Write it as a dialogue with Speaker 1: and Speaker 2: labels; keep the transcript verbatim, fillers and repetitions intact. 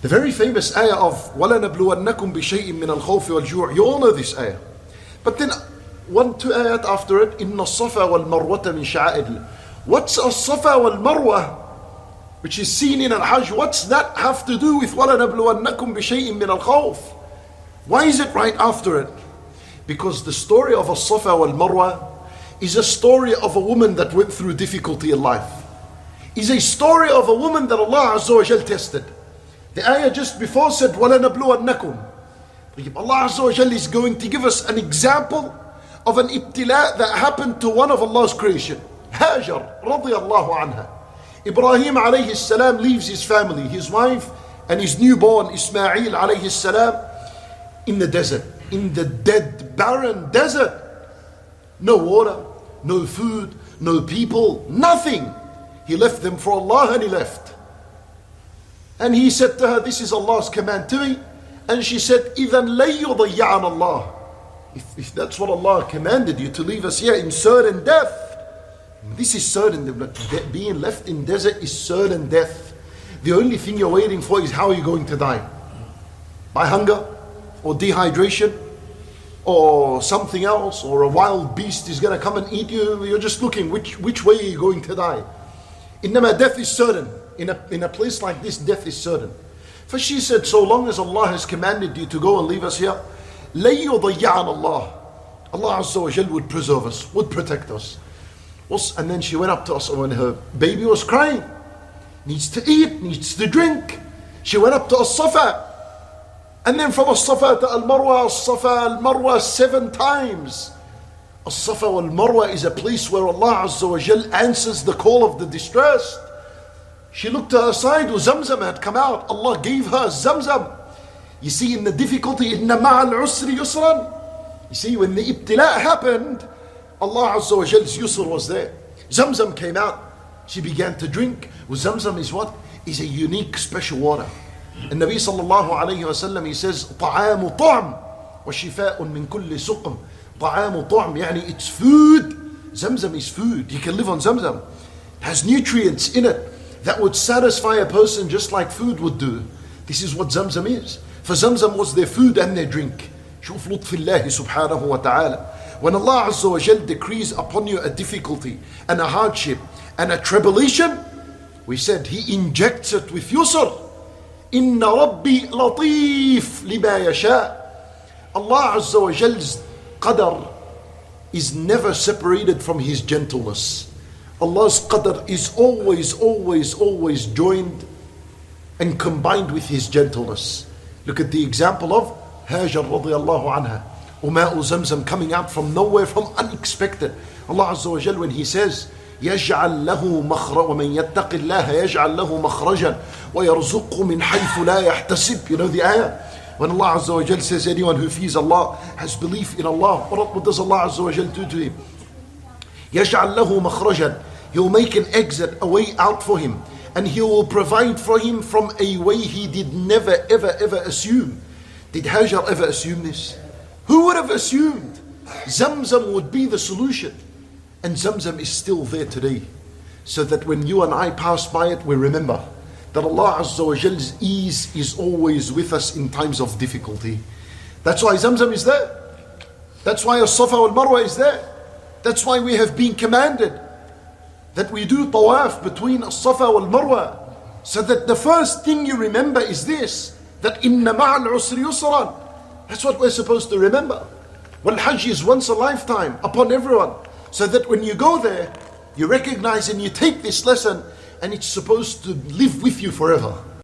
Speaker 1: The very famous ayah of وَلَنَبْلُوَنَّكُمْ بِشَيْءٍ مِّنَ الْخَوْفِ وَالْجُوعِ. You all know this ayah. But then one, two ayat after it, إِنَّ الصَّفَا وَالْمَرْوَةَ مِنْ شَعَائِرِ اللَّهِ. What's الصَّفَا وَالْمَرْوَةَ, which is seen in Al-Hajj? What's that have to do with وَلَنَبْلُوَنَّكُمْ بِشَيْءٍ مِّنَ الْخَوْفِ? Why is it right after it? Because the story of As-Safa wal-Marwa is a story of a woman that went through difficulty in life. Is a story of a woman that Allah Azza wa Jal tested. The ayah just before said وَلَنَبْلُوَنَّكُمْ. Allah Azza wa Jal is going to give us an example of an ibtila that happened to one of Allah's creation. Hajar radiyallahu anha. Ibrahim alayhi salam leaves his family, his wife and his newborn Ismail alayhi salam in the desert, in the dead, barren desert. No water, no food, no people, nothing. He left them for Allah and he left. And he said to her, this is Allah's command to me. And she said, إِذَنْ لَن يُضَيَّعَنَ اللَّهِ. If, if that's what Allah commanded you, to leave us here in certain death. This is certain. Being left in desert is certain death. The only thing you're waiting for is how you're going to die. By hunger or dehydration or something else, or a wild beast is going to come and eat you. You're just looking which, which way are you going to die. Innama, death is certain. In a, in a place like this, death is certain. For she said, so long as Allah has commanded you to go and leave us here, لَن يُضَيَّعَنَ اللَّهِ. Allah Azza wa Jal would preserve us, would protect us. And then she went up to us when her baby was crying. Needs to eat, needs to drink. She went up to As-Safa. And then from As-Safa to Al-Marwa, As-Safa, Al-Marwa seven times. As-Safa wal-Marwa is a place where Allah Azza wa Jal answers the call of the distressed. She looked to her side, Zamzam had come out. Allah gave her Zamzam. You see, in the difficulty, إِنَّ مَعَ الْعُسْرِ يُسْرًا. You see, when the ibtila happened, Allah Azza wa Jal's yusr was there. Zamzam came out. She began to drink. Well, Zamzam is what? Is a unique, special water. And Nabi sallallahu alayhi wa sallam, he says, طَعَامُ طَعْمُ وَشِفَاءٌ مِّن كُلِّ سُقْمٍ. طَعَامُ طَعْمُ, يعني it's food. Zamzam is food. You can live on Zamzam. It has nutrients in it that would satisfy a person just like food would do. This is what Zamzam is. For Zamzam was their food and their drink. شوف لطف الله سبحانه وتعالى. When Allah Azza wa Jal decrees upon you a difficulty and a hardship and a tribulation, we said He injects it with yusr. إِنَّ رَبِّي لَطِيفٌ لِمَا يَشَاءُ. Allah Azza wa Jal's qadr is never separated from His gentleness. Allah's qadr is always, always, always joined and combined with His gentleness. Look at the example of Hajar radiyallahu anha. Uma'u Zamzam coming out from nowhere, from unexpected. Allah Azza wa Jal, when He says, يَجْعَلْ لَهُ مَخْرَجًا وَمَنْ يَتَّقِ اللَّهَ يَجْعَلْ لَهُ مَخْرَجًا وَيَرْزُقْهُ مِنْ حَيْثُ لَا يَحْتَسِبُ. You know the ayah? When Allah Azza wa Jal says, anyone who fears Allah, has belief in Allah, what does Allah Azza wa Jal do to him? يَجْعَلْ لَهُ مَخْرَجًا. He will make an exit, a way out for him. And He will provide for him from a way he did never, ever, ever assume. Did Hajar ever assume this? Who would have assumed Zamzam would be the solution? And Zamzam is still there today. So that when you and I pass by it, we remember that Allah Azza wa Jal's ease is always with us in times of difficulty. That's why Zamzam is there. That's why As-Safa wal-Marwa is there. That's why we have been commanded that we do tawaf between As-Safa wal-Marwa. So that the first thing you remember is this, that إِنَّ مَعَ الْعُسْرِ يُسْرًا. That's what we're supposed to remember. Well, Hajj is once a lifetime upon everyone. So that when you go there, you recognize and you take this lesson, and it's supposed to live with you forever.